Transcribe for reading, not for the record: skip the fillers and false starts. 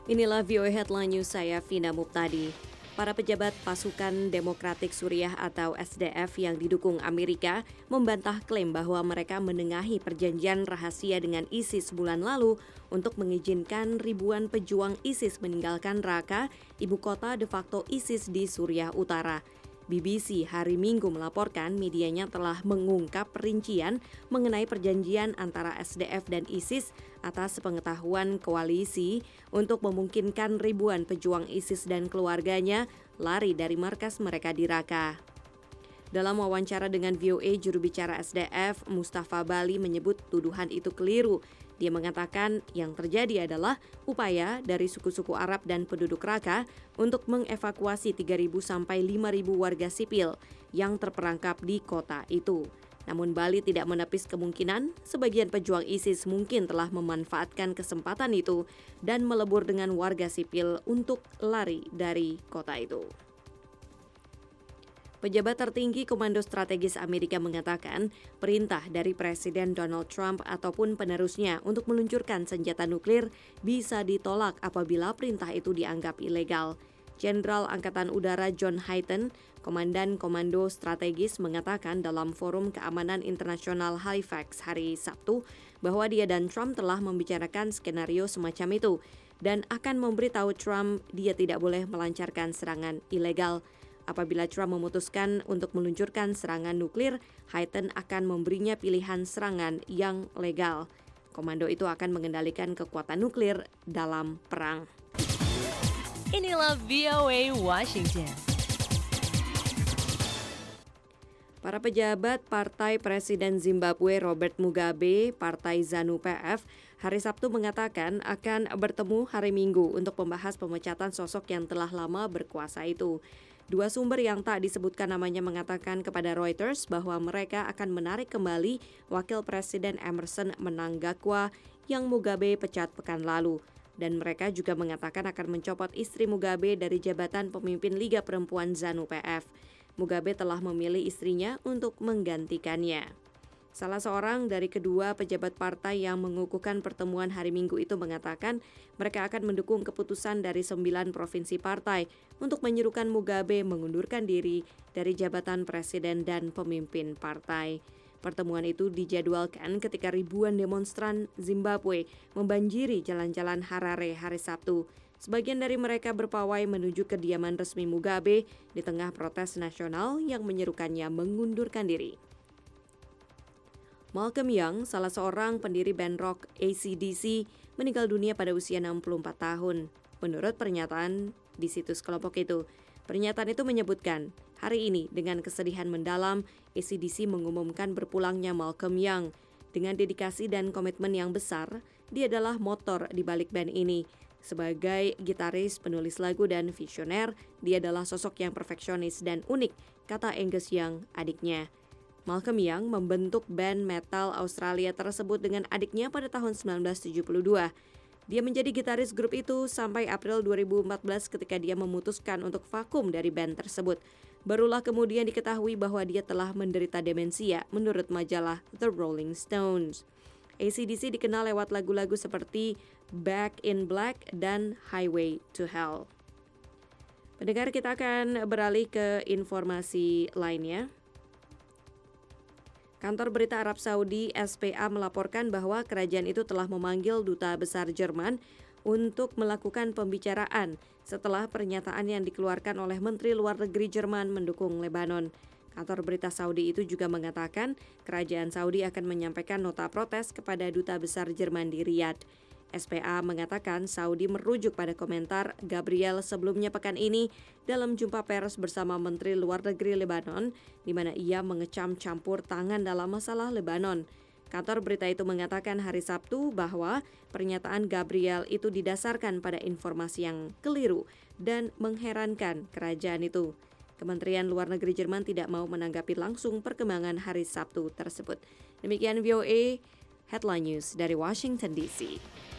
Inilah VOA Headline News, saya Vina Muptadi. Para pejabat pasukan Demokratik Suriah atau SDF yang didukung Amerika membantah klaim bahwa mereka menengahi perjanjian rahasia dengan ISIS bulan lalu untuk mengizinkan ribuan pejuang ISIS meninggalkan Raqqa, ibu kota de facto ISIS di Suriah Utara. BBC hari Minggu melaporkan medianya telah mengungkap perincian mengenai perjanjian antara SDF dan ISIS atas pengetahuan koalisi untuk memungkinkan ribuan pejuang ISIS dan keluarganya lari dari markas mereka di Raqqa. Dalam wawancara dengan VOA, juru bicara SDF, Mustafa Bali menyebut tuduhan itu keliru. Dia mengatakan yang terjadi adalah upaya dari suku-suku Arab dan penduduk Raqqa untuk mengevakuasi 3.000 sampai 5.000 warga sipil yang terperangkap di kota itu. Namun Bali tidak menepis kemungkinan sebagian pejuang ISIS mungkin telah memanfaatkan kesempatan itu dan melebur dengan warga sipil untuk lari dari kota itu. Pejabat tertinggi Komando Strategis Amerika mengatakan perintah dari Presiden Donald Trump ataupun penerusnya untuk meluncurkan senjata nuklir bisa ditolak apabila perintah itu dianggap ilegal. Jenderal Angkatan Udara John Hyten, Komandan Komando Strategis, mengatakan dalam Forum Keamanan Internasional Halifax hari Sabtu bahwa dia dan Trump telah membicarakan skenario semacam itu dan akan memberitahu Trump dia tidak boleh melancarkan serangan ilegal. Apabila Trump memutuskan untuk meluncurkan serangan nuklir, Hyten akan memberinya pilihan serangan yang legal. Komando itu akan mengendalikan kekuatan nuklir dalam perang. Inilah VOA Washington. Para pejabat Partai Presiden Zimbabwe Robert Mugabe, Partai ZANU-PF, hari Sabtu mengatakan akan bertemu hari Minggu untuk membahas pemecatan sosok yang telah lama berkuasa itu. Dua sumber yang tak disebutkan namanya mengatakan kepada Reuters bahwa mereka akan menarik kembali Wakil Presiden Emmerson Mnangagwa yang Mugabe pecat pekan lalu. Dan mereka juga mengatakan akan mencopot istri Mugabe dari jabatan pemimpin Liga Perempuan ZANU-PF. Mugabe telah memilih istrinya untuk menggantikannya. Salah seorang dari kedua pejabat partai yang mengukuhkan pertemuan hari Minggu itu mengatakan mereka akan mendukung keputusan dari 9 provinsi partai untuk menyerukan Mugabe mengundurkan diri dari jabatan presiden dan pemimpin partai. Pertemuan itu dijadwalkan ketika ribuan demonstran Zimbabwe membanjiri jalan-jalan Harare hari Sabtu. Sebagian dari mereka berpawai menuju kediaman resmi Mugabe di tengah protes nasional yang menyerukannya mengundurkan diri. Malcolm Young, salah seorang pendiri band rock AC/DC, meninggal dunia pada usia 64 tahun. Menurut pernyataan di situs kelompok itu, pernyataan itu menyebutkan, hari ini dengan kesedihan mendalam, AC/DC mengumumkan berpulangnya Malcolm Young. Dengan dedikasi dan komitmen yang besar, dia adalah motor di balik band ini. Sebagai gitaris, penulis lagu, dan visioner, dia adalah sosok yang perfeksionis dan unik, kata Angus Young, adiknya. Malcolm Young membentuk band metal Australia tersebut dengan adiknya pada tahun 1972. Dia menjadi gitaris grup itu sampai April 2014 ketika dia memutuskan untuk vakum dari band tersebut. Barulah kemudian diketahui bahwa dia telah menderita demensia menurut majalah The Rolling Stones. AC/DC dikenal lewat lagu-lagu seperti Back in Black dan Highway to Hell. Pendengar, kita akan beralih ke informasi lainnya. Kantor Berita Arab Saudi SPA melaporkan bahwa kerajaan itu telah memanggil Duta Besar Jerman untuk melakukan pembicaraan setelah pernyataan yang dikeluarkan oleh Menteri Luar Negeri Jerman mendukung Lebanon. Kantor Berita Saudi itu juga mengatakan kerajaan Saudi akan menyampaikan nota protes kepada Duta Besar Jerman di Riyadh. SPA mengatakan Saudi merujuk pada komentar Gabriel sebelumnya pekan ini dalam jumpa pers bersama Menteri Luar Negeri Lebanon, di mana ia mengecam campur tangan dalam masalah Lebanon. Kantor berita itu mengatakan hari Sabtu bahwa pernyataan Gabriel itu didasarkan pada informasi yang keliru dan mengherankan kerajaan itu. Kementerian Luar Negeri Jerman tidak mau menanggapi langsung perkembangan hari Sabtu tersebut. Demikian VOA Headline News dari Washington DC.